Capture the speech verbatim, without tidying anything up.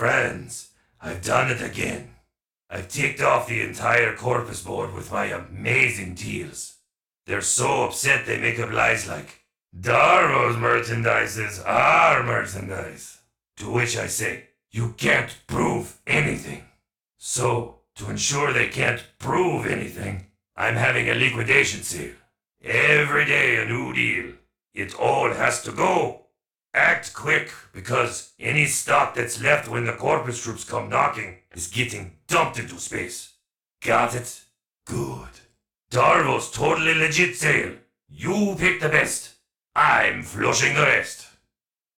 Friends, I've done it again. I've ticked off the entire Corpus board with my amazing deals. They're so upset they make up lies like, Darrow's merchandise is our merchandise. To which I say, you can't prove anything. So, to ensure they can't prove anything, I'm having a liquidation sale. Every day a new deal. It all has to go. Act quick, because any stock that's left when the Corpus troops come knocking is getting dumped into space. Got it? Good. Darvo's totally legit sale. You pick the best. I'm flushing the rest.